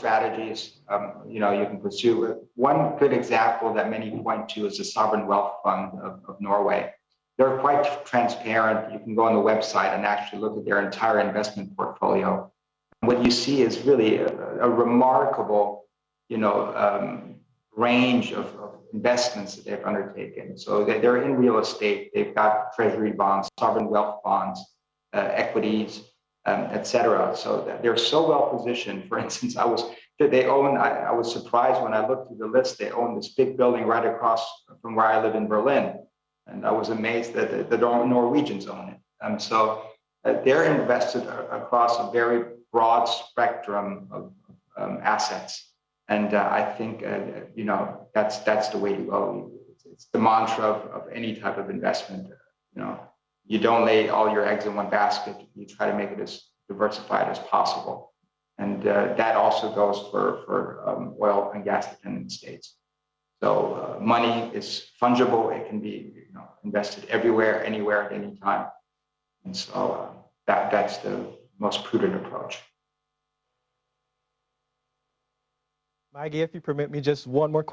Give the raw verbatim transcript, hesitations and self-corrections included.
strategies, um, you know, you can pursue. One good example that many point to is the sovereign wealth fund of, of Norway. They're quite transparent. You can go on the website and actually look at their entire investment portfolio. What you see is really a, a remarkable, you know, um, range of, of investments that they've undertaken. So they, they're in real estate. They've got treasury bonds, sovereign wealth bonds, uh, equities, um, et cetera. So they're so well positioned. For instance, I was they own. I, I was surprised when I looked through the list. They own this big building right across from where I live in Berlin, and I was amazed that the, the Norwegians own it. Um, so uh, they're invested across a very broad spectrum of um, assets, and uh, I think uh, you know that's that's the way to go. It's, it's the mantra of, of any type of investment. You know, you don't lay all your eggs in one basket. You try to make it as diversified as possible, and uh, that also goes for for um, oil and gas dependent states. So uh, money is fungible. It can be you know invested everywhere, anywhere, at any time, and so uh, that that's the most prudent approach. Maggie, if you permit me just one more question.